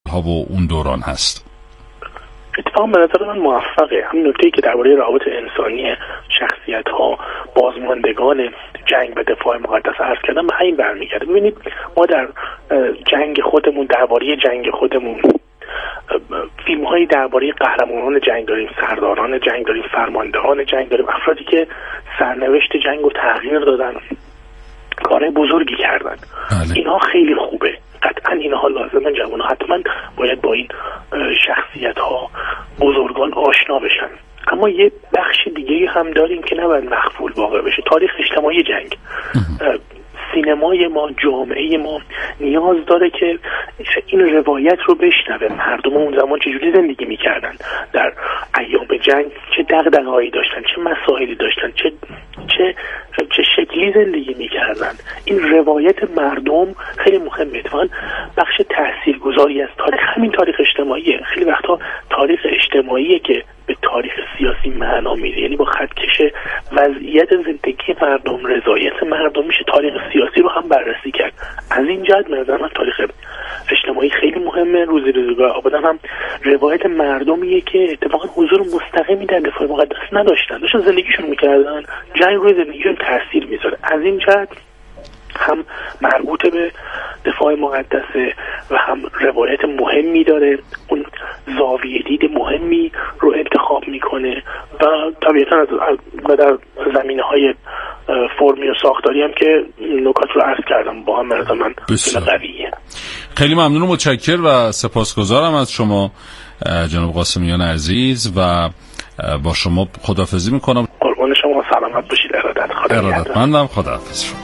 ها و اون دوران هست؟ اتفاقا به نظر من موفقه. هم نکته‌ای که درباره روابط انسانی شخصیت‌ها بازماندگان جنگ و دفاع مقدس عرض کردم به همین برمیگرده. ببینید ما در جنگ خودمون، درباره جنگ خودمون فیلم‌هایی درباره قهرمانان جنگ داریم، سرداران جنگ داریم، فرماندهان جنگ داریم، افرادی که سرنوشت جنگ رو تغییر دادن، کارهای بزرگی کردن. اینها خیلی خوبه، قطعا اینها لازمه. جوان‌ها حتما باید با این شخصیت‌ها بزرگان آشنا بشن. اما یه بخش دیگه هم داریم که نباید مخفول واقع بشه. تاریخ اجتماعی جنگ، سینمای ما، جامعه ما نیاز داره که این روایت رو بشنوه. مردم اون زمان چجوری زندگی میکردن در ایام جنگ، چه دغدغه‌هایی داشتن، چه مسائلی داشتن، چه شکلی زندگی میکردن. این روایت مردم خیلی مهمه. اتفاقاً بخش تاثیرگذاری از تاریخ همین تاریخ اجتماعیه. خیلی وقتا تاریخ اجتماعیه که به تاریخ سیاسی معنا میده، یعنی با خطکش وضعیت زندگی مردم، رضایت مردم میشه تاریخ سیاسی رو هم بررسی کرد. از این جهت به نظر من تاریخ اجتماعی خیلی مهمه. روزگار آبادان هم روایت مردمیه که اتفاقا حضور مستقیمی در دفاع مقدس نداشتن، داشتن زندگیشون میکردن، جنگ روی زندگیشون تاثیر میذاره. از این جهت هم مربوط به دفاع مقدسه و هم روایت مهمی داره، اون زاویه دید مهمی رو انتخاب میکنه و طبیعتا در زمینه‌های فرمی و ساختاری هم که نکات رو عرض کردم با هم مرز من قویه. خیلی ممنون و متشکر و سپاسگزارم از شما جناب قاسمیان عزیز و با شما خداحافظی میکنم. قربان شما، سلامت باشید. ارادتمندم. خداحافظ شما.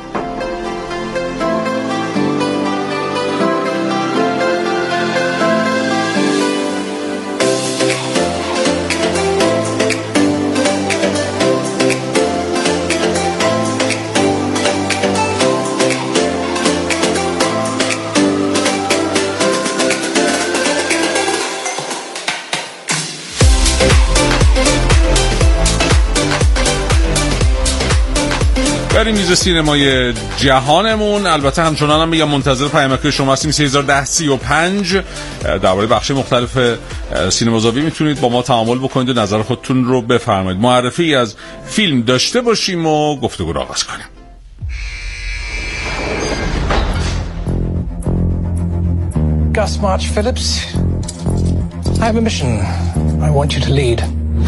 بریم میز سینمای جهانمون. البته همچنان هم میگم منتظر پیامک شما هستیم. 301035 درباره بخش مختلف سینما زاویه میتونید با ما تعامل بکنید و نظر خودتون رو بفرمایید. معرفی از فیلم داشته باشیم و گفتگو رو آغاز کنیم. Gus March Phillips, I have a mission I want you to lead.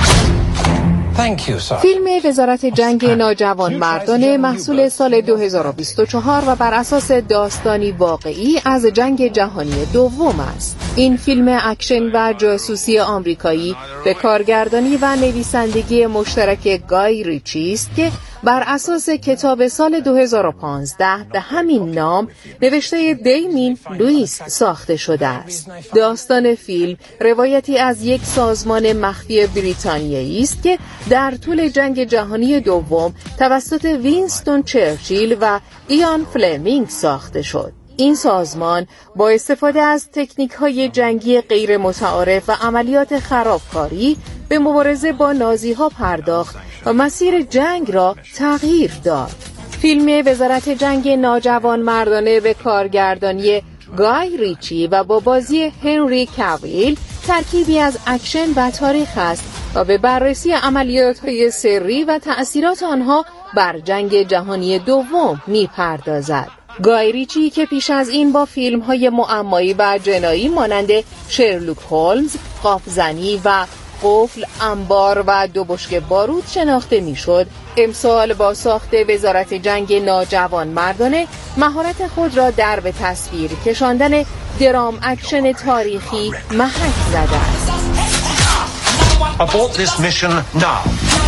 فیلم وزارت جنگ ناجوانمردانه محصول سال 2024 و بر اساس داستانی واقعی از جنگ جهانی دوم است. این فیلم اکشن و جاسوسی آمریکایی به کارگردانی و نویسندگی مشترک گای ریچی است که بر اساس کتاب سال 2015 به همین نام نوشته دیمین لوئیس ساخته شده است. داستان فیلم روایتی از یک سازمان مخفی بریتانیایی است که در طول جنگ جهانی دوم توسط وینستون چرچیل و ایان فلمینگ ساخته شد. این سازمان با استفاده از تکنیک‌های جنگی غیر متعارف و عملیات خرابکاری به مبارزه با نازی‌ها پرداخت و مسیر جنگ را تغییر داد. فیلم وزارت جنگ ناجوانمردانه به کارگردانی گای ریچی و با بازی هنری کاویل ترکیبی از اکشن و تاریخ است و به بررسی عملیات‌های سری و تأثیرات آنها بر جنگ جهانی دوم می‌پردازد. گای ریچی که پیش از این با فیلم‌های معمایی و جنایی مانند شرلوک هولمز، قاپ‌زنی و قفل، انبار و دو بشکه بارود شناخته میشد، امسال با ساخت وزارت جنگ ناجوانمردانه مهارت خود را در به تصویر کشاندن درام اکشن تاریخی محک زده است. Abort this mission now.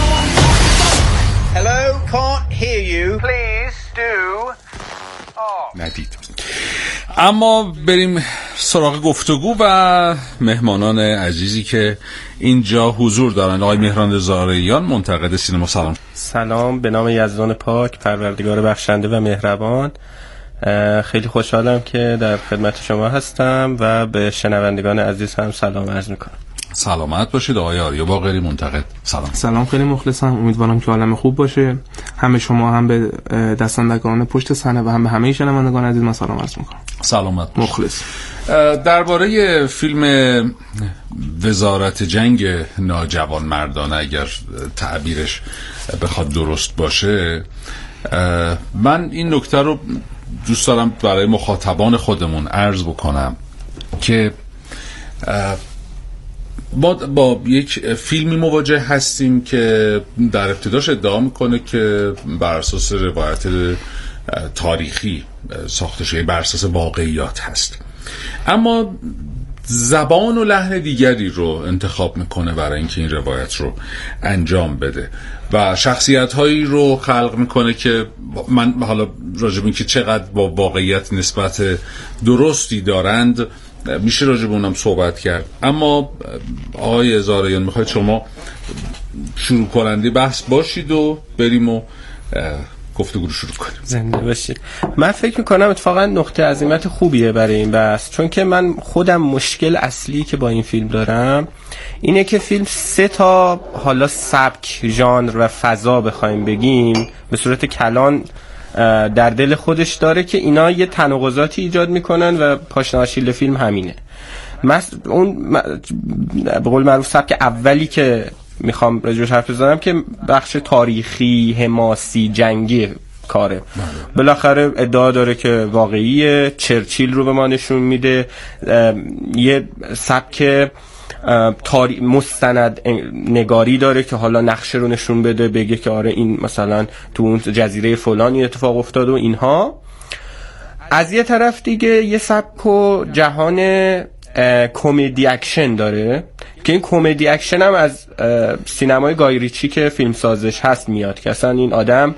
Hello, can't hear you. Please do. ندید. اما بریم سراغ گفتگو و مهمانان عزیزی که اینجا حضور دارند. آقای مهران رضا آریان، منتقد سینما. سلام. سلام، به نام یزدان پاک، پروردگار بخشنده و مهربان. خیلی خوشحالم که در خدمت شما هستم و به شنوندگان عزیز هم سلام عرض میکنم. سلامت باشید. آقای آریا باقری منتقد، سلام، خیلی مخلصم. امیدوارم که حالم خوب باشه. همه شما هم به دستندگان پشت صحنه و هم به همه شنوندگان عزیز من سلام عرض میکنم. سلامت مخلص. درباره فیلم وزارت جنگ ناجوانمردانه، اگر تعبیرش بخواد درست باشه، من این نکته رو دوست دارم برای مخاطبان خودمون عرض بکنم که ما با یک فیلمی مواجه هستیم که در ابتداش ادعا میکنه که بر اساس روایت تاریخی ساخته شده، بر اساس واقعیات هست، اما زبان و لحن دیگری رو انتخاب میکنه برای اینکه این روایت رو انجام بده و شخصیت هایی رو خلق میکنه که من حالا راجب این که چقدر با واقعیت نسبت درستی دارند میشه راجب اونم صحبت کرد. اما آقای هزاریان، میخواید شما شروع کننده بحث باشید و بریم و گفتگو رو شروع کنیم. زنده باشید. من فکر میکنم اتفاقا نقطه عظمت خوبیه برای این بحث، چون که من خودم مشکل اصلی که با این فیلم دارم اینه که فیلم 3 تا حالا سبک، ژانر و فضا بخوایم بگیم به صورت کلان در دل خودش داره که اینا یه تناقضاتی ایجاد میکنن و پاشنه آشیل فیلم همینه. اون به قول معروف سبک اولی که میخوام راجعش حرف بزنم که بخش تاریخی، حماسی، جنگی کاره. بالاخره ادعا داره که واقعیه، چرچیل رو به ما نشون میده، یه سبک مستند نگاری داره که حالا نقشه رو نشون بده، بگه که آره این مثلا تو اون جزیره فلانی اتفاق افتاد و اینها. از یه طرف دیگه یه سبک و جهان کمدی اکشن داره که این کمدی اکشن هم از سینمای گای ریچی که فیلم سازش هست میاد، که اصلا این آدم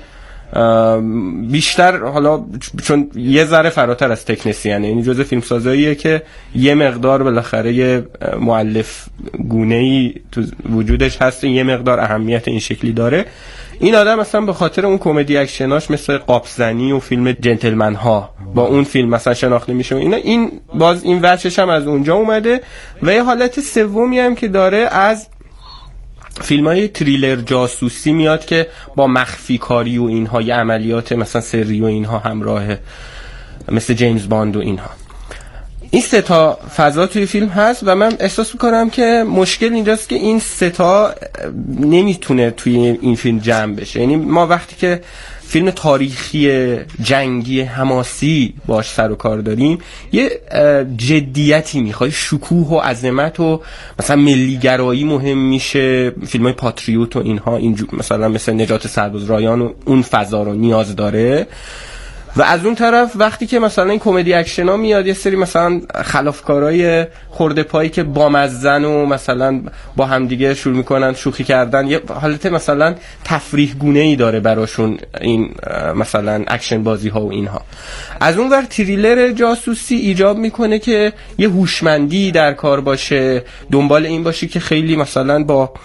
بیشتر حالا چون یه ذره فراتر از تکنسیانه، یعنی جزء فیلم سازاییه که یه مقدار بالاخره یه مؤلف گونه‌ای تو وجودش هست، یه مقدار اهمیت این شکلی داره. این آدم مثلا به خاطر اون کمدی اکشناش مثل قاپزنی و فیلم جنتلمن ها با اون فیلم مثلا شناخته میشه و اینا، این باز این وجهش هم از اونجا اومده. و یه حالت سومی هم که داره از فیلم‌های تریلر جاسوسی میاد که با مخفی کاری و اینها، یه عملیات مثلا سری و اینها همراهه، مثل جیمز باند و اینها. این 3 تا فضا توی فیلم هست و من احساس میکنم که مشکل اینجاست که این 3 تا نمیتونه توی این فیلم جمع بشه. یعنی ما وقتی که فیلم تاریخی، جنگی، حماسی باش سر و کار داریم، یه جدیتی میخواد، شکوه و عظمت و مثلا ملیگرایی مهم میشه، فیلمای پاتریوت و اینها، مثلا مثل نجات سرباز رایان و اون فضا رو نیاز داره. و از اون طرف وقتی که مثلا این کمدی اکشن ها میاد، یه سری مثلا خلافکارای خورده پایی که بامزن و مثلا با همدیگه شروع میکنن شوخی کردن، یه حالت مثلا تفریح گونه ای داره براشون این مثلا اکشن بازی ها و اینها. از اون ور تریلر جاسوسی ایجاب میکنه که یه هوشمندی در کار باشه، دنبال این باشه که خیلی مثلا با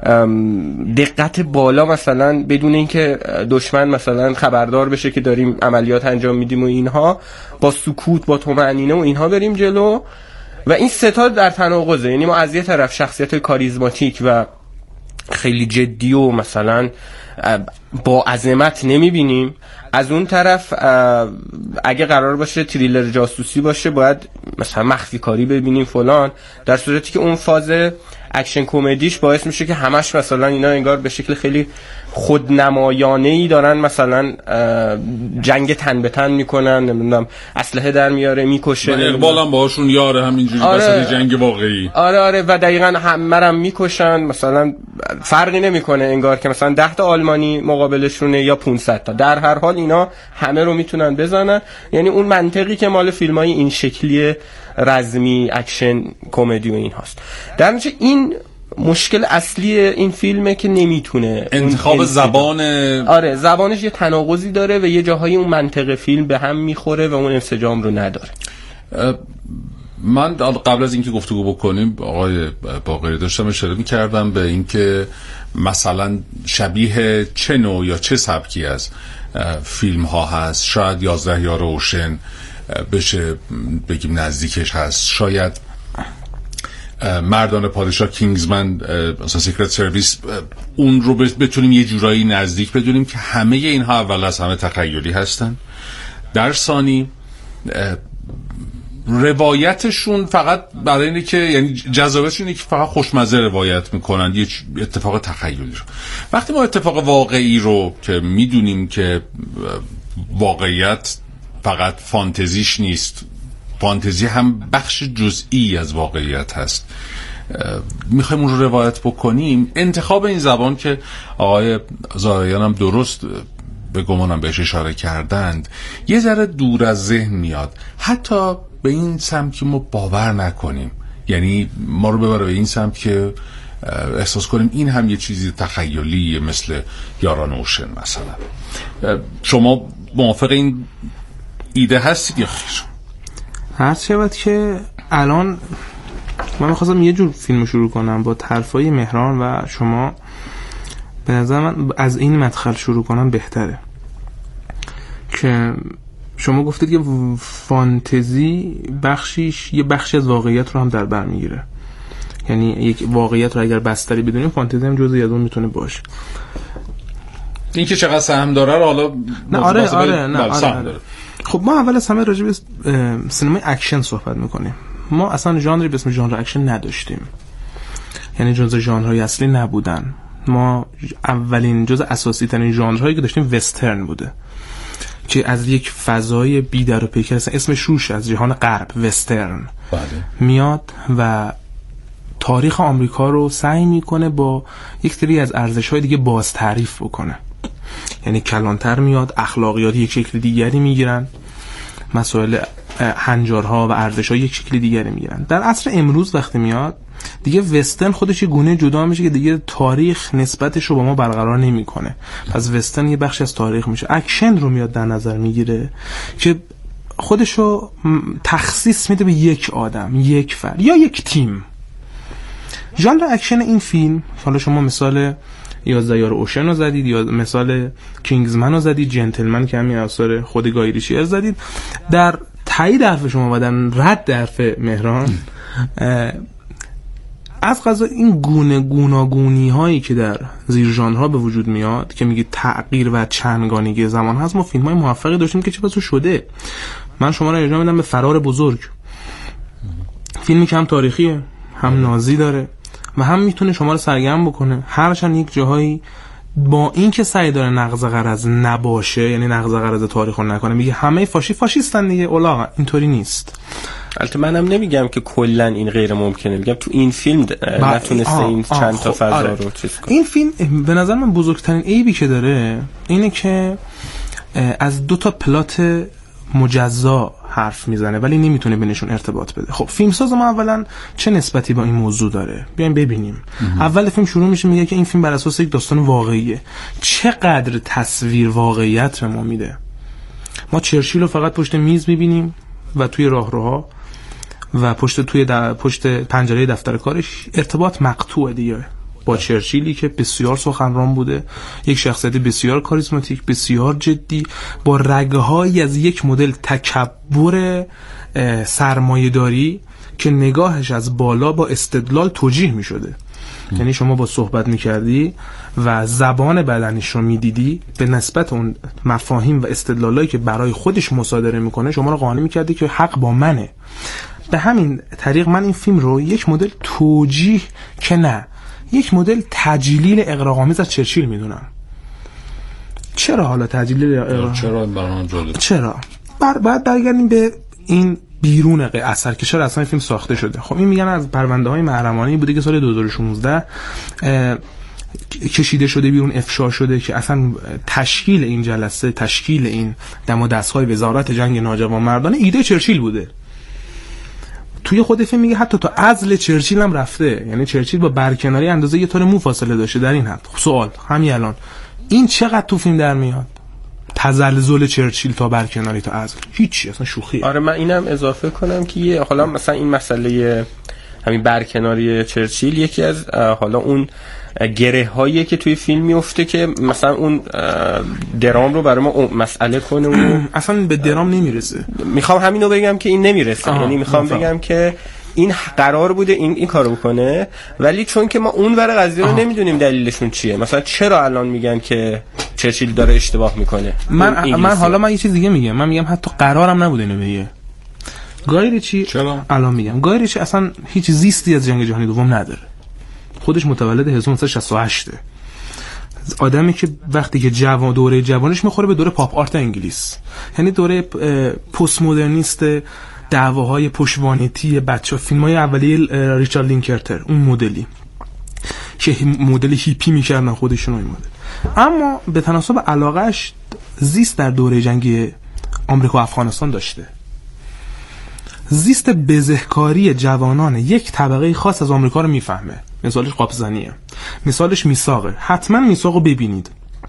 دقت بالا مثلا بدون اینکه دشمن مثلا خبردار بشه که داریم عملیات انجام میدیم و اینها، با سکوت، با طمأنینه و اینها بریم جلو. و این 3 تا در تناقضه. یعنی ما از یه طرف شخصیت کاریزماتیک و خیلی جدی و مثلا با عظمت نمیبینیم، از اون طرف اگه قرار باشه تریلر جاسوسی باشه باید مثلا مخفی کاری ببینیم فلان، در صورتی که اون فاز اکشن کمدیش باعث میشه که همش مثلا اینا انگار به شکل خیلی خودنمایانه‌ای دارن مثلا جنگ تن به تن میکنن، نمیدونم اسلحه در میاره میکشه، اقبالم باهاشون یاره همینجوری. آره، جنگ واقعی. آره و دقیقاً همرم میکشن، مثلا فرقی نمیکنه انگار که مثلا 10 تا آلمانی مقابلشونه یا 500 تا، در هر حال اینا همه رو میتونن بزنن. یعنی اون منطقی که مال فیلمای این شکلی رزمی اکشن کمدی و این هاست. در نتیجه این مشکل اصلی این فیلمه که نمیتونه انتخاب زبان، آره زبانش یه تناقضی داره و یه جاهایی اون منطق فیلم به هم میخوره و اون انسجام رو نداره. من قبل از اینکه گفتگو بکنیم آقای باقری داشتم اشاره می‌کردم به اینکه مثلا شبیه چه نوع یا چه سبکی از فیلم ها هست. شاید 11 یار اوشن بشه بگیم نزدیکش هست، شاید مردان پادشاه، کینگزمن، مثلا سیکرت سرویس، اون رو بتونیم یه جورایی نزدیک بدونیم که همه اینها اول از همه تخیلی هستن. در ثانی روایتشون فقط برای اینه که یعنی جذابیتشون اینه که فقط خوشمزه روایت میکنن یه اتفاق تخیلی رو. وقتی ما اتفاق واقعی رو که میدونیم که واقعیت فقط فانتزیش نیست، فانتزی هم بخش جزئی از واقعیت هست، میخوایم اون رو روایت بکنیم، انتخاب این زبان که آقای زارعیان هم درست به گمانم بهش اشاره کردند یه ذره دور از ذهن میاد، حتی به این سمت که ما باور نکنیم، یعنی ما رو ببره به این سمت که احساس کنیم این هم یه چیزی تخیلی مثل یاران اوشن مثلا. شما موافق این ایده هستید یا خیر؟ هر شود که الان من می‌خواستم یه جور فیلم شروع کنم با طرفای مهران و شما، به نظر من از این مدخل شروع کنم بهتره که شما گفتید که فانتزی بخشیش یه بخشی از واقعیت رو هم در بر میگیره، یعنی یک واقعیت رو اگر بستری بدونیم فانتزی هم جزئی از اون میتونه باشه. این که چقدر سهم داره رو حالا نه آره. خب ما اول از همه راجع به سینمای اکشن صحبت میکنیم. ما اصلا ژانری به اسم ژانر اکشن نداشتیم، یعنی جزء ژانرهای اصلی نبودن. ما اولین جزء اساسی ترین ژانرهایی که داشتیم وسترن بوده که از یک فضای بی در و پیکر، اسمش روش از جهان غرب وسترن میاد و تاریخ آمریکا رو سعی میکنه با یک سری از ارزش‌های دیگه باز تعریف بکنه، یعنی کلانتر میاد، اخلاقیات یک شکل دیگری میگیرن، مسائل هنجارها و ارزش‌ها یک شکل دیگری میگیرن. در عصر امروز وقتی میاد دیگه وسترن خودش یه گونه جدا میشه که دیگه تاریخ نسبتش رو با ما برقرار نمیکنه، پس وسترن یه بخشی از تاریخ میشه. اکشن رو میاد در نظر میگیره که خودش رو تخصیص میده به یک آدم، یک فرد یا یک تیم. ژانر اکشن این فیلم، حالا شما مثال 11 یار اوشن رو زدید یا مثال کینگزمن رو زدید، جنتلمن که همین اثر خود گای ریچی رو زدید، در تایید حرف شما و در رد حرف مهران از قضا این گوناگونی هایی که در زیر ژانرها به وجود میاد که میگه تغییر و چندگانگی زمان هست، ما فیلم های موفقی داشتیم که چه بسا شده. من شما را ارجاع میدم به فرار بزرگ، فیلمی که هم تاریخیه، هم نازی داره و هم میتونه شما رو سرگرم بکنه، هرچند یک جاهایی با این که سعی داره نقض غرض نباشه، یعنی نقض غرض تاریخ رو نکنه، میگه همه فاشیستن دیگه، اولاغا اینطوری نیست. البته منم نمیگم که کلا این غیر ممکنه، میگم تو این فیلم نتونسته این چند تا فضا رو چیز کنه. این فیلم به نظر من بزرگترین عیبی که داره اینه که از دو تا پلات مجزا حرف میزنه ولی نمیتونه بینشون ارتباط بده. خب فیلمساز ما اولا چه نسبتی با این موضوع داره؟ بیایم ببینیم. اول فیلم شروع میشه میگه که این فیلم بر اساس یک داستان واقعیه. چقدر تصویر واقعیت به ما میده. ما چرچیل رو فقط پشت میز میبینیم و توی راهروها و پشت پنجره دفتر کارش ارتباط مقطوع دیگه با چرچیلی که بسیار سخنران بوده، یک شخصیت بسیار کاریزماتیک، بسیار جدی، با رگه‌هایی از یک مدل تکبر سرمایه‌داری که نگاهش از بالا با استدلال توجیه می‌شده. یعنی شما با صحبت می‌کردی و زبان بدنش رو می‌دیدی، به نسبت اون مفاهیم و استدلالایی که برای خودش مصادره می‌کنه شما رو قانع می‌کردی که حق با منه. به همین طریق من این فیلم رو یک مدل توجیه که نه، یک مدل تجلیل اغراق‌آمیز از چرچیل میدونم. چرا حالا تجلیل چرا برام جالب؟ چرا؟ بعد برگردیم به این بیرون اثر که چرا اصلا این فیلم ساخته شده. خب این میگن از پرونده‌های محرمانه‌ای بوده که سال 2016 کشیده شده بیرون، افشا شده که اصلا تشکیل این جلسه، تشکیل این دم و دستگاه وزارت جنگ ناجوانمردانه ایده چرچیل بوده. توی خود فیلم میگه حتی تا عزل چرچیل هم رفته، یعنی چرچیل با برکناری اندازه یه تار مو فاصله داشته در این حد. سوال همین الان این چقدر تو فیلم در میاد؟ تزلزل چرچیل تا برکناری تا عزل، هیچی، اصلا شوخیه. آره من اینم اضافه کنم که حالا مثلا این مسئله همین برکناری چرچیل یکی از حالا اون گره هایی که توی فیلم میفته که مثلا اون درام رو برای ما مسئله کنه و اصلا به درام نمیرسه. میخوام همینو بگم که این نمیرسه، یعنی میخوام بگم که این قرار بوده این کارو بکنه، ولی چون که ما اون ور قضیه رو نمیدونیم دلیلشون چیه، مثلا چرا الان میگن که چرچیل داره اشتباه میکنه. من یه چیز دیگه میگم، من میگم حتی قرارم نبوده اینو بگه. گای ریچی الان میگم گای ریچی اصلا هیچ زیستی از جنگ جهانی دوم نداره. خودش متولد 1968 آدمی که وقتی که دوره جوانش میخوره به دوره پاپ آرت انگلیس، یعنی دوره پست مدرنیست، دعواهای پشتوانیتی بچه‌ها، فیلم‌های اولیه ریچارد لینکلتر، اون مدلی که مدل هیپی میکردن خودشون این مدل. اما به تناسب علاقهش زیست در دوره جنگی آمریکا و افغانستان داشته. زیست بزهکاری جوانان یک طبقه خاص از آمریکا رو میفهمه. مثالش قابزنیه، مثالش میثاقه. حتما میثاقو ببینید.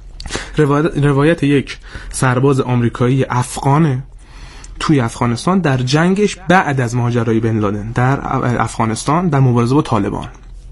روایت یک سرباز آمریکایی افغانه توی افغانستان در جنگش بعد از ماجرای بن لادن در افغانستان در مبارزه با طالبان،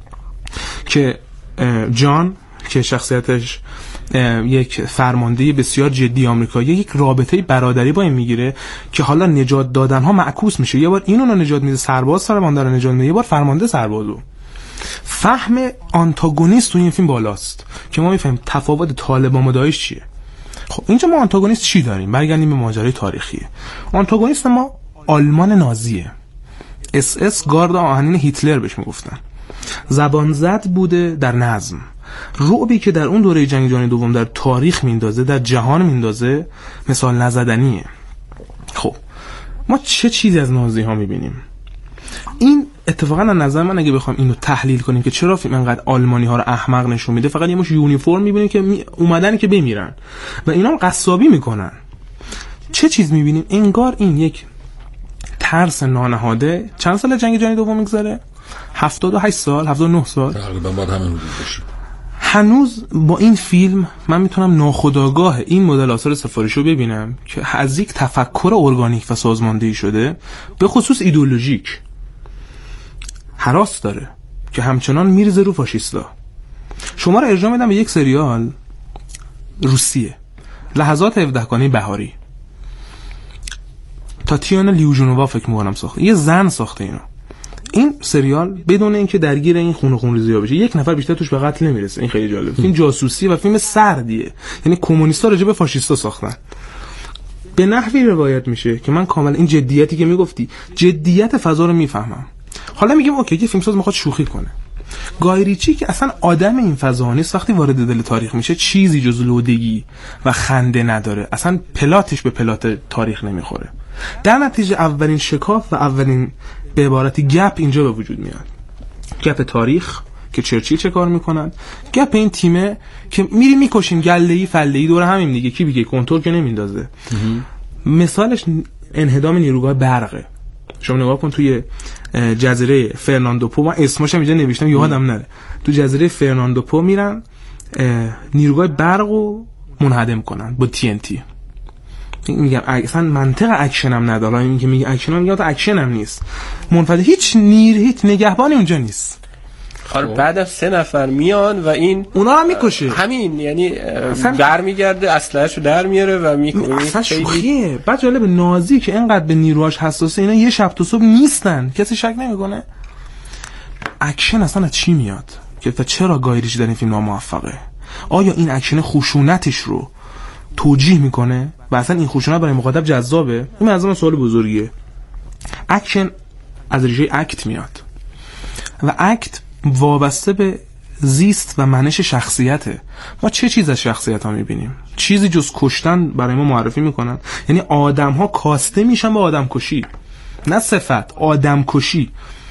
که جان که شخصیتش یک فرمانده بسیار جدی آمریکایی یک رابطه برادری با این میگیره که حالا نجات دادن ها معکوس میشه. یه بار اینو نجات میده، سرباز فرمانده رو نجات میده، یه بار فرمانده سربازو. فهم آنتاگونیست تو این فیلم بالاست که ما میفهمیم تفاوت طالبان و داعش چیه. خب اینجا ما آنتاگونیست چی داریم؟ برگردیم به ماجرای تاریخیه. آنتاگونیست ما آلمان نازیه، SS گارد آهنین هیتلر بهش میگفتن. زبان زد بوده در نظم. رعبی که در اون دوره جنگ جهانی دوم در تاریخ میندازه، در جهان میندازه، مثال نزدنیه. خب ما چه چیزی از نازی ها میبینیم؟ این اتفاقا از نظر من اگه بخوام اینو تحلیل کنیم که چرا فیلم انقدر آلمانی ها رو احمق نشون میده، فقط یه مش یونیفرم میبینیم که اومدن که بمیرن و اینا هم قصابی میکنن. چه چیز میبینیم؟ انگار این یک ترس نانهاده. چند سال جنگ جهانی دوم میگذره؟ 78 سال، 79 سال تقریبا بعد همین حدود باشه. هنوز با این فیلم من میتونم ناخودآگاه این مدل آثار سفارشی رو ببینم که از یک تفکر ارگانیک و سازماندهی شده، به خصوص ایدئولوژیک، هراس داره که همچنان میرزه رو فاشیستا. شما رو ارجاع میدم به یک سریال روسیه، لحظات 17 گانه بهاری. تاتیانا لیوژنووا فکر می‌کنم ساخته، یه زن ساخته اینو. این سریال بدون اینکه درگیر این خونریزی ها بشه، یک نفر بیشتر توش به قتل نمیرسه. این خیلی جالبه. فیلم جاسوسی و فیلم سردیه، یعنی کمونیستا راجع به فاشیستا ساختن. به نحوی روایت میشه که من کاملا این جدیتی که میگفتی، جدیت فضا رو میفهمم. حالا میگم اوکی که فیلمساز میخواد شوخی کنه. گای ریچی که اصلا آدم این فضا نیست، وقتی وارد دل تاریخ میشه چیزی جز لودگی و خنده نداره. اصلا پلاتش به پلات تاریخ نمیخوره. در نتیجه اولین شکاف و اولین به عبارتی گپ اینجا به وجود میاد. گپ تاریخ که چرچیل چه کار میکنن، گپ این تیمه که میری میکشیم گله‌ای فله‌ای دور همین دیگه، کی بگه کنترل که نمیندازه. مثالش انهدام نیروگاه برقه. شما نگاه کن توی جزیره فرناندوپو، من اسمش هم اینجا نوشتم یادم نره، تو جزیره فرناندوپو میرن نیروگاه برقو منهدم کنن با TNT. میگم اصلا منطق اکشن هم نداره. این که میگه اکشن هم میگه تا اکشن هم نیست، منفعل هیچ هیچ نگهبانی اونجا نیست. بعد از 3 نفر میان و این اونا رو میکشه. همین یعنی در میگرده، اسلحه‌شو در میاره و میکنه. اصلا شوخیه. بعد جالب نازی که اینقدر به نیروهاش حساسه، اینا یه شب تا صبح نیستن، کسی شک نمیکنه. اکشن اصلا از چی میاد که چرا گای ریچی در این فیلم موفقه؟ آیا این اکشن خشونتش رو توجیه میکنه و اصلا این خشونت برای مخاطب جذابه؟ این از اون سوال بزرگیه. اکشن از ریشه اکت میاد و اکت وابسته به زیست و منش شخصیته. ما چه چیز از شخصیت ها میبینیم؟ چیزی جز کشتن برای ما معرفی میکنن. یعنی آدم ها کاسته میشن به آدم کشی، نه صفت، آدم کشی.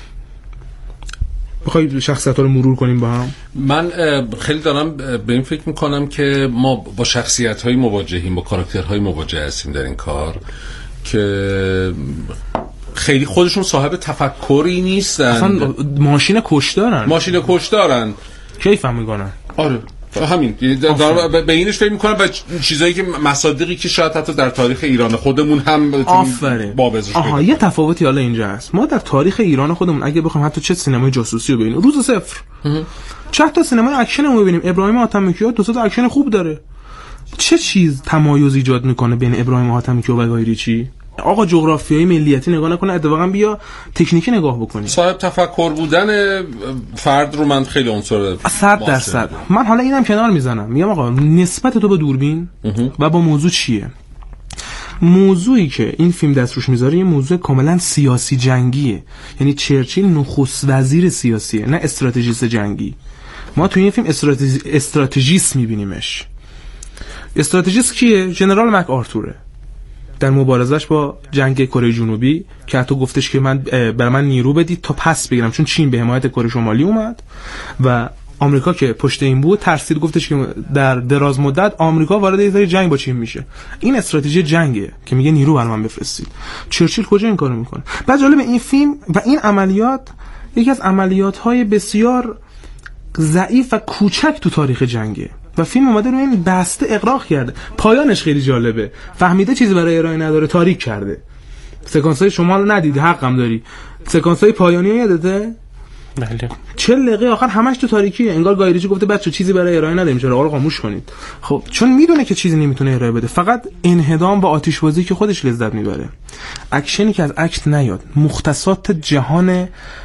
بخوای شخصیت ها رو مرور کنیم با هم. من خیلی دارم به این فکر میکنم که ما با شخصیت های مواجهیم، با کاراکترهای مواجه هستیم در این کار که خیلی خودشون صاحب تفکری نیستن. اصلا ماشین کشدارن کیف هم میکنن. آره همین به اینش فکر میکنم و چیزایی که مصادیقی که شاید حتی در تاریخ ایران خودمون هم بابزش آها یه تفاوتی حالا اینجا هست. ما در تاریخ ایران خودمون اگه بخوایم حتی چه سینمای جاسوسی رو ببینیم، روز صفر چه تا سینمای اکشن رو ببینیم، ابراهیم حاتمیکیان 2 اکشن خوب داره. چه چیز تمایز ایجاد میکنه بین ابراهیم حاتمیکیان و گای ریچی؟ آقا جغرافیایی ملیتی نگاه نکنه، اتفاقا بیا تکنیکی نگاه بکنی. صاحب تفکر بودن فرد رو من خیلی عنصر 100%. من حالا اینم کنار میزنم، میگم آقا نسبت تو به دوربین و با موضوع چیه؟ موضوعی که این فیلم دست روش میذاره یه موضوع کاملا سیاسی جنگیه. یعنی چرچیل نخست وزیر سیاسیه، نه استراتژیست جنگی. ما تو این فیلم استراتژیست میبینیمش. استراتژیست کیه؟ ژنرال مک آرتوره در مبارزش با جنگ کره جنوبی که حتی گفتش که برای من نیرو بدید تا پس بگیرم، چون چین به حمایت کره شمالی اومد و آمریکا که پشت این بود ترسید، گفتش که در دراز مدت آمریکا وارد یه جنگ با چین میشه. این استراتژی جنگه که میگه نیرو برای من بفرستید. چرچیل کجا این کارو میکنه؟ بعد جالب این فیلم و این عملیات یکی از عملیات‌های بسیار ضعیف و کوچک تو تاریخ جنگه و فیلم اومده رو این بسته اغراق کرده. پایانش خیلی جالبه، فهمیده چیزی برای ارائه نداره، تاریک کرده. سکانس‌های شما رو ندیدی، حقم داری. سکانس‌های پایانی یادته؟ بله. 40 دقیقه آخر همش تو تاریکیه. انگار گایریچی گفته بچه چیزی برای ارائه نداریم، چرا آقا خاموش کنید. خب چون میدونه که چیزی نمیتونه ارائه بده، فقط انهدام و آتش‌بازی که خودش لذت میبره. اکشنی که از اکت نیاد، مختصات جهان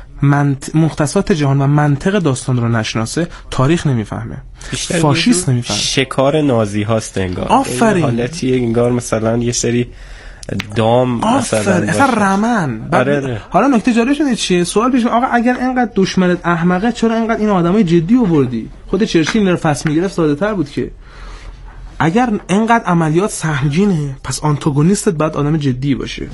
و منطق داستان رو نشناسه، تاریخ نمیفهمه، فاشیست نمیفهمه. شکار نازی هاست انگار. آفرین. حالتیه انگار مثلا یه سری دام مثلا رمن. حالا نکته جالب شده چیه؟ سوال پیش آقا اگر اینقدر دشمنت احمقه چرا اینقدر این آدمای جدی آوردی؟ خود چرچیل رو فصل میگرفت ساده‌تر بود که اگر اینقدر عملیات سهمگینه پس آنتاگونیستت باید آدم جدی باشه.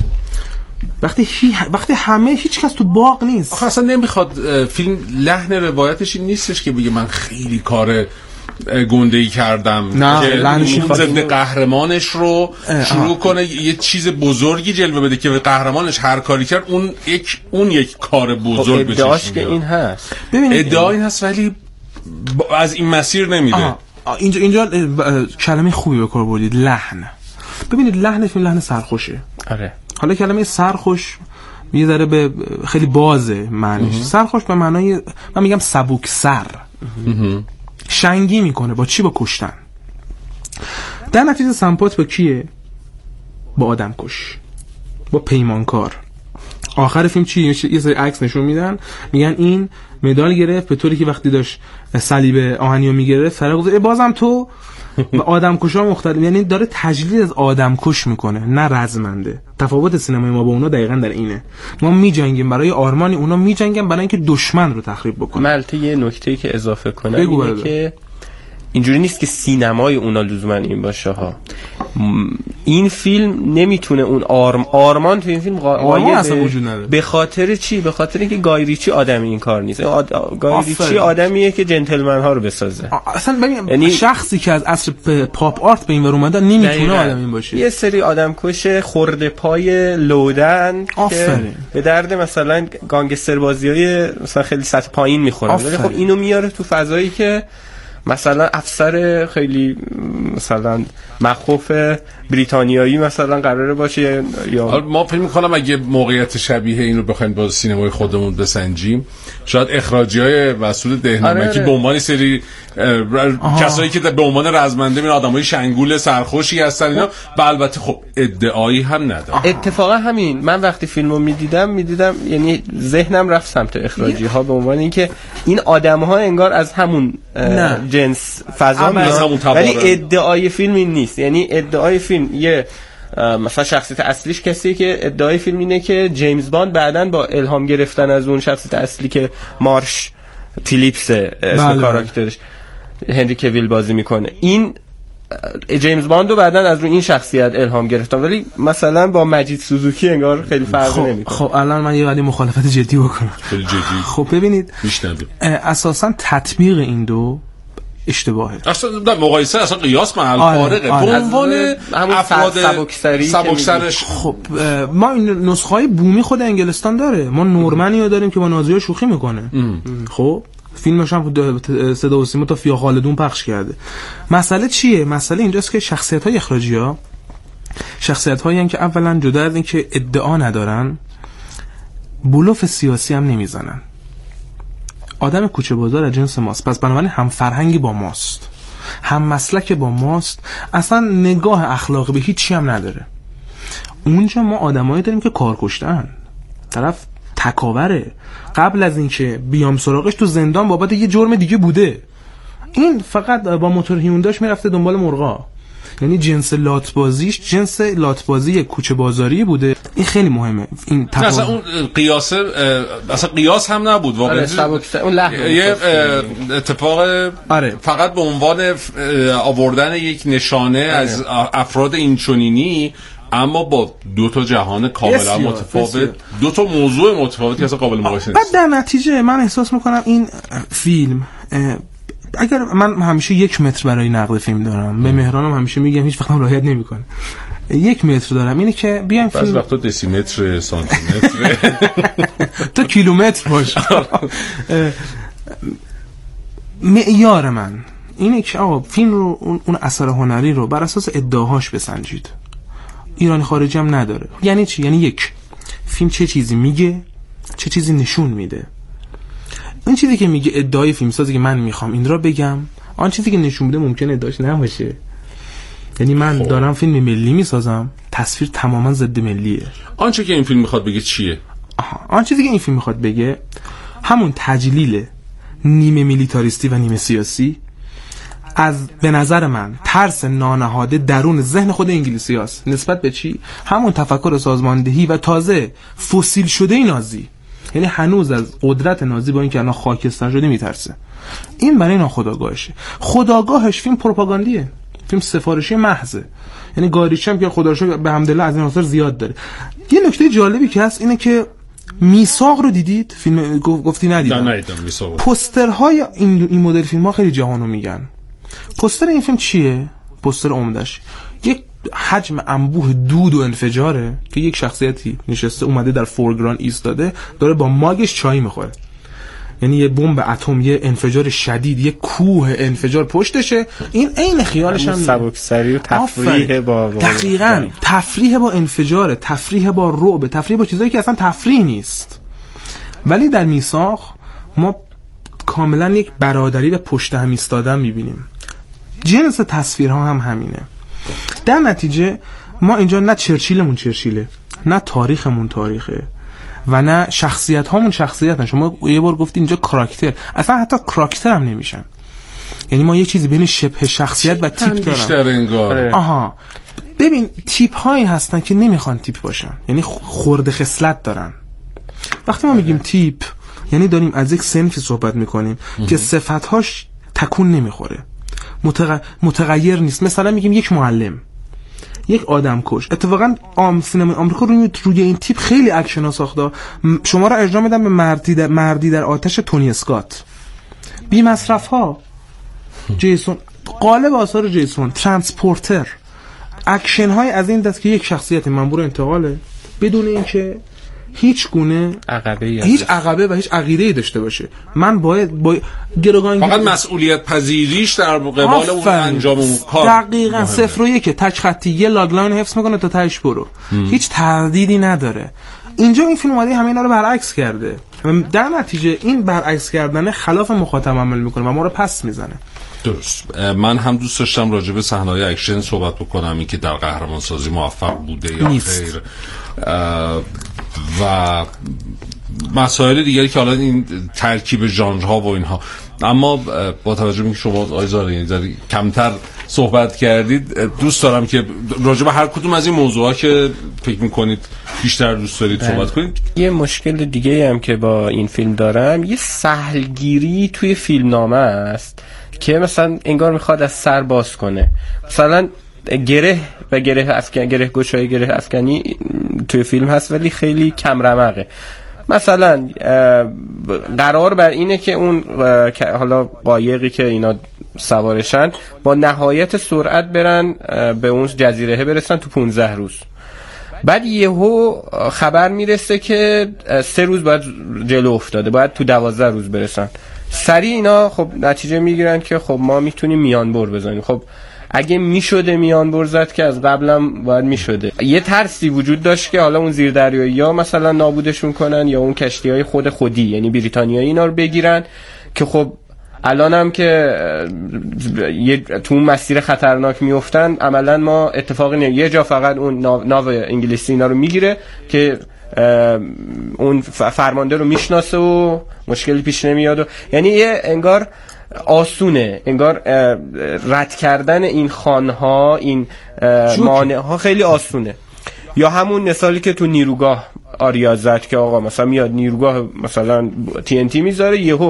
وقتی همه هیچ کس تو باغ نیست. آخه اصلا نمیخواد فیلم لحن روایتش این نیستش که بگه من خیلی کار گنده‌ای کردم، که ضد قهرمانش رو شروع کنه یه چیز بزرگی جلوه بده که قهرمانش هر کاری کرد اون یک کار بزرگ بشه. ادعاش که این هست. ادعا این هست ولی از این مسیر نمیده. اینجا کلمه خوبی به کار بردید، لحن. ببینید لحن فیلم لحن سرخوشه. آره. حالا کلمه سرخوش یه ذره به خیلی بازه معنیش. سرخوش به معنای من میگم سبک سر. شنگی میکنه. با چی؟ با کشتن. در نتیجه سمپات با کیه؟ با آدم کش، با پیمانکار. آخر فیلم چی؟ یه سری عکس نشون میدن، میگن این مدال گرفت به طوری که وقتی داشت صلیب آهنیو میگرفت فرق گفت بازم تو. و آدم کشا مختلف، یعنی داره تجلیل از آدم کش میکنه نه رزمنده. تفاوت سینمای ما با اونا دقیقاً در اینه. ما میجنگیم برای آرمانی، اونا میجنگن برای اینکه دشمن رو تخریب بکنن. ملته یه نکته‌ای که اضافه کنم اینه که اینجوری نیست که سینمای اونا لزوما این باشه ها. این فیلم نمیتونه اون آرمان تو این فیلم قایده. به خاطر چی؟ به خاطر اینکه گایریچی آدمی این کار نیست. گایریچی آدمیه که جنتلمن ها رو بسازه. اصلا ببین یعنی شخصی که از عصر پاپ آرت به این ور اومده نمیتونه آدم این باشه. یه سری آدمکش خرده پای لودن که به درد مثلا گانگستر بازیای مثلا خیلی سطح پایین میخوره. ولی خب اینو میاره تو فضایی که مثلا افسر خیلی مثلا مخوف بریتانیایی مثلا قراره باشه. یا ما فکر می‌کنم اگه موقعیت شبیه اینو بخوایم با سینمای خودمون بسنجیم، شاید اخراجی‌های مسئول دهنمکی به عنوان سری کسایی که به عنوان رزمنده میرن آدمای شنگول سرخوشی هستن اینا، و البته خب ادعایی هم نداره. اتفاقا همین من وقتی فیلمو میدیدم یعنی ذهنم رفت سمت اخراجی‌ها به عنوان اینکه این آدم‌ها انگار از همون جنس فضا میان، ولی ادعای فیلم این نیست. یعنی ادعای فیلم یه مثلا شخصیت اصلیش کسیه که ادعای فیلم اینه که جیمز باند بعدن با الهام گرفتن از اون شخصیت اصلی که مارش فیلیپس اسم کاراکترش هنری کویل بازی میکنه، این جیمز باند رو بعدن از روی این شخصیت الهام گرفتن، ولی مثلا با مجید سوزوکی انگار خیلی فرق نمیکنه. خب الان من یه ولی مخالفت جدی بکنم. خیلی جدی. خب ببینید اساسا تطبیق این دو اشتباهه. اصلا در مقایسه اصلا قیاس محل فارقه. به عنوان افراد سبکسرش خب ما این نسخه‌های بومی خود انگلستان داره. ما نورمنی رو داریم که با نازی‌ها شوخی میکنه. خب فیلمش هم صدا و سیما تا فیا خالدون پخش کرده. مسئله چیه؟ مسئله اینجاست که شخصیت‌های اخراجی‌ها شخصیت‌هایی هستند که اولا جدا از این که ادعا ندارن، بلوف سیاسی هم نمیزنن. آدم کوچه بازار از جنس ماست، پس بنابراین هم فرهنگی با ماست، هم مسلک با ماست، اصلا نگاه اخلاقی به هیچ چی هم نداره. اونجا ما آدمایی داریم که کار کشتن، طرف تکاوره، قبل از اینکه بیام سراغش تو زندان بابت یه جرم دیگه بوده. این فقط با موتور هیونداش میرفته دنبال مرغا، یعنی جنس لاتبازیش جنس لاتبازی کوچه بازاری بوده. این خیلی مهمه. این اصلا اون قیاس اصلا قیاس هم نبود واقعا، یه اتفاق فقط به عنوان آوردن یک نشانه از افراد اینچنینی، اما با دو تا جهان کاملا متفاوت، دو تا موضوع متفاوت که اصلا قابل مقایسه نیست. بعد در نتیجه من احساس میکنم این فیلم، اگر من همیشه 1 متر برای نقد فیلم دارم، به مهرانم همیشه میگم هیچ وقتم رعایت نمیکنه، 1 متر دارم، اینه که بیایم فیلم بعضی وقتا دسیمتر، سانتی متر تا کیلومتر باشه. معیار من اینه که آقا فیلم رو، اون اثر هنری رو بر اساس ادعاهاش بسنجید. ایرانی خارجی هم نداره. یعنی چی؟ یعنی یک فیلم چه چیزی میگه، چه چیزی نشون میده. این چیزی که میگه ادعای فیلمسازی که من میخوام این را بگم، آن چیزی که نشون میده ممکنه ادعاش نباشه. یعنی من دارم فیلم ملی میسازم، تصویر تماما ضد ملیه. آنچه که این فیلم میخواد بگه چیه؟ آن چیزی که این فیلم میخواد بگه همون تجلیل نیمه میلیتاریستی و نیمه سیاسی از، به نظر من، ترس نانهاده درون ذهن خود انگلیسی هست. نسبت به چی؟ همون تفکر سازماندهی و تازه فسیل شده نازی. یعنی هنوز از قدرت نازی با اینکه الان خاکستر شده میترسه. این برای ناخودآگاهشه. خودآگاهش فیلم پروپاگاندیه، فیلم سفارشی محضه. یعنی گاریچم که خدا رو شکر به حمدالله از این آثار زیاد داره. یه نکته جالبی که هست اینه که میثاق رو دیدید؟ فیلم گفتی ندیدم. پوسترهای این مدل فیلم‌ها خیلی جهانو میگن. پوستر این فیلم چیه؟ پوستر عمدش یک حجم انبوه دود و انفجاره که یک شخصیتی نشسته اومده در فورگران ایستاده داره با ماگش چای میخوره. یعنی یه بمب اتم، یه انفجار شدید، یه کوه انفجار پشتشه. این عین خیالش هم سبکسری و تفریح با دقیقاً تفریح با انفجار، تفریح با رعب، تفریح با چیزایی که اصلا تفریح نیست. ولی در میثاق ما کاملا یک برادری و پشت هم ایستادن میبینیم. جنس تصویرها هم همینه. در نتیجه ما اینجا نه چرچیلمون چرچیله، نه تاریخمون تاریخه، و نه شخصیت هامون شخصیتن. شما یه بار گفتی اینجا کاراکتر، اصلا حتی کاراکتر هم نمیشن. یعنی ما یه چیزی بین شبه شخصیت و تیپ داریم. آها، ببین تیپ هایی هستن که نمیخوان تیپ باشن، یعنی خورده خصلت دارن. وقتی ما میگیم تیپ یعنی داریم از یک صنفی صحبت میکنیم که صفتهاش تکون نمیخوره، متغیر نیست. مثلا میگیم یک معلم، یک آدم کش. اتفاقا سینما آمریکا روی این تیپ خیلی اکشن ها ساخته. شما را ارجاع میدم به مردی در آتش تونی اسکات، بی مصرف ها، جیسون، قالب آثار جیسون، ترانسپورتر، اکشن های از این دست که یک شخصیت منبور انتقاله بدون اینکه هیچ گونه هیچ عقبه و هیچ عقیده‌ای داشته باشه. من باید گروگانگیری، فقط مسئولیت پذیریش در قبال اون انجام اون کار. دقیقاً 0 و 1 تک خطی، یه لاگلاین حفظ میکنه تا تهش برو. هیچ تردیدی نداره. اینجا این فیلم اومده همینا رو برعکس کرده. در نتیجه این برعکس کردن خلاف مخاطب عمل میکنه و ما رو پس میزنه. درست. من هم دوست داشتم راجع به صحنه‌های اکشن صحبت بکنم، این که در قهرمانسازی موفق بوده یا خیر، و مسائل دیگری که حالا این ترکیب ژانرها و اینها. اما با توجه به اینکه شما آقای زارعی کمتر صحبت کردید، دوست دارم که راجع به هر کدوم از این موضوعات که فکر می‌کنید بیشتر دوست دارید صحبت کنید. یه مشکل دیگه هم که با این فیلم دارم، یه سهلگیری توی فیلمنامه است که مثلا انگار میخواد از سر باز کنه. مثلا گره و گره گشای گره افکنی توی فیلم هست ولی خیلی کم رمقه. مثلا قرار بر اینه که اون حالا قایقی که اینا سوارشن با نهایت سرعت برن به اون جزیره برسن تو 15 روز. بعد یهو خبر میرسه که 3 روز باید جلو افتاده، باید تو 12 روز برسن. سریع اینا خب نتیجه میگیرن که خب ما میتونیم میانبر بزنیم. خب اگه میشده میانبر زد که از قبلم باید میشده. یه ترسی وجود داشت که حالا اون زیردریایی یا مثلا نابودشون کنن یا اون کشتی‌های خودی یعنی بریتانیایی اینا رو بگیرن، که خب الانم که تو اون مسیر خطرناک میافتن عملا ما اتفاقی نه، یه جا فقط اون ناو انگلیسی اینا رو میگیره که اون فرمانده رو میشناسه و مشکلی پیش نمیاد و یعنی یه انگار آسونه، انگار رد کردن این خانها، این مانع ها خیلی آسونه. یا همون مثالی که تو نیروگاه آریا زد که آقا مثلا میاد نیروگاه مثلا TNT میذاره، یهو